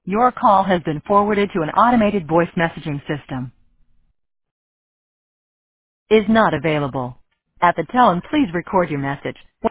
Your call has been forwarded to an automated voice messaging system. Is not available. At the tone, please record your message.